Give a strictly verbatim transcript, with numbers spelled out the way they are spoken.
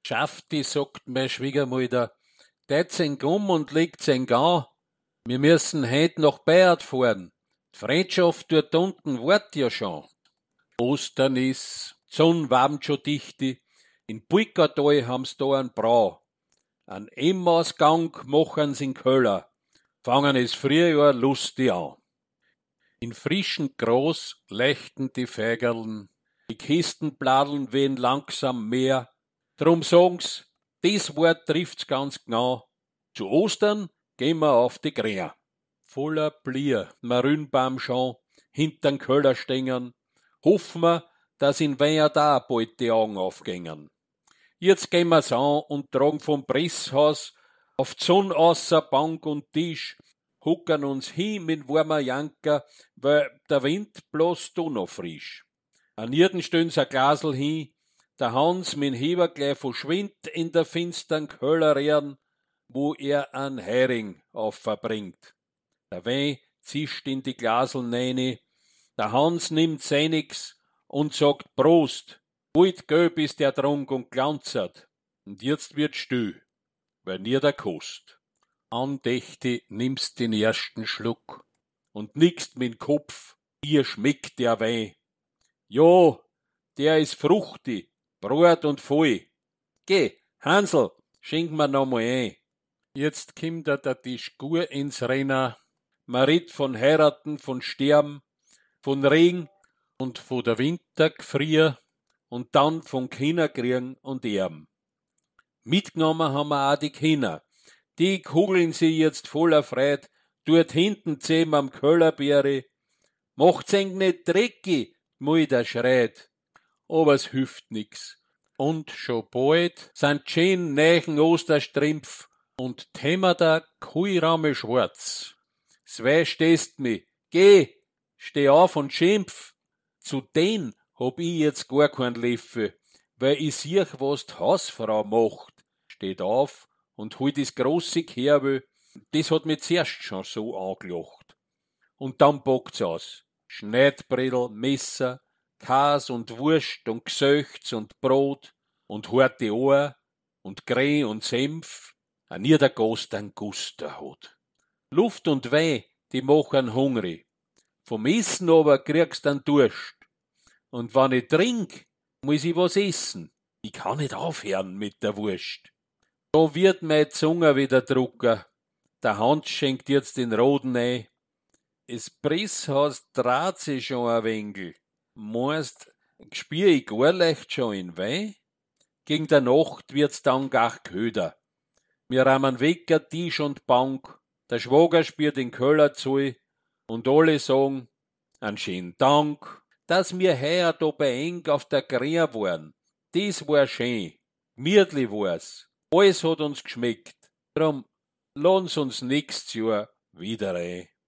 Schafti, sagt mein Schwiegermutter, tät ihn um und legt ihn an. Wir müssen heut nach Bayard fahren. Die Freundschaft dort unten wart ja schon. Ostern ist, die Sonne wärmt schon dichte. In Pulkatal haben's da einen Brau. An Emmausgang machen's in Köller. Fangen es Frühjahr lustig an. In frischen Gras leuchten die Fägerln. Die Kistenbladeln wehen langsam mehr. Drum sagen's, dies Wort trifft's ganz genau. Zu Ostern gehen wir auf die Gräer. Voller Blier, Marünbaum schon, hintern Köller stängern. Hoffen wir, dass in Weiher da bald die Augen aufgängen. Jetzt gehen wir's an und tragen vom Presshaus auf die Sonne außer Bank und Tisch, huckern uns hin mit warmer Janker, weil der Wind bloß da noch frisch. An jeden stöhn's ein Glasel hin, der Hans mit dem Heber gleich verschwindt in der finstern Köhlerrehren, wo er an Hering aufverbringt. Der Wein zischt in die Glasel rein, der Hans nimmt seinigs und sagt Prost. Goldgelb ist der Trunk und glanzert, und jetzt wird still, weil nie der Kost. Andächtig nimmst den ersten Schluck und nickst mit Kopf, ihr schmeckt der Wein. Ja, der ist fruchtig, brot und voll. Geh, Hansel, schenk mir noch mal ein. Jetzt kimmt der Tisch gut ins Rennen, man redt von Heiraten, von Sterben, von Regen und von der Wintergefrier und dann von Kinderkriegen und Erben. Mitgenommen haben wir auch die Kinder. Die kugeln sie jetzt voller Freude, dort hinten zehn am Köllerbeere. Macht's eng nicht dreckig, Mutter schreit. Aber es hilft nix. Und schon bald sind schön nechen Osterstrümpf und Thema der Kuhramme schwarz. Zwei stehst mi, geh, steh auf und schimpf. Zu den hab ich jetzt gar kein Löffel, weil ich sieh, was die Hausfrau macht. Steht auf und holt das große Kerbel. Das hat mich zuerst schon so angelacht. Und dann packt's aus. Schneidbredel, Messer, Kas und Wurst und Gesöchts und Brot und harte Ohr und Greh und Senf, an ihr der Gast ein Guster hat. Luft und Wein, die machen hungrig. Vom Essen aber kriegst einen Durst. Und wenn ich trink, muss ich was essen. Ich kann nicht aufhören mit der Wurst. Da wird meine Zunge wieder drucker. Der Hans schenkt jetzt den Roden ein. Das Presshaus dreht sich schon ein wenig. Meinst, spür ich gar leicht schon in Wein? Gegen der Nacht wird's dann gar köder. Wir rahmen Wecker, Tisch und Bank. Der Schwager spürt den Köller zu und alle sagen, einen schönen Dank, dass wir heuer da bei eng auf der Gräer waren. Das war schön. Gemütlich war's. Alles hat uns geschmeckt. Drum, lass uns nächstes Jahr wieder ein.